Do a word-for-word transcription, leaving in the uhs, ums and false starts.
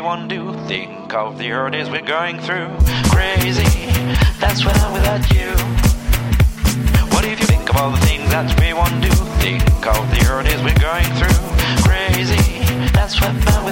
want to think of the hurt is we're going through. Crazy, that's when I'm without you. What if you think of all the things that we want to think of the hurt is we're going through? Crazy, that's when I'm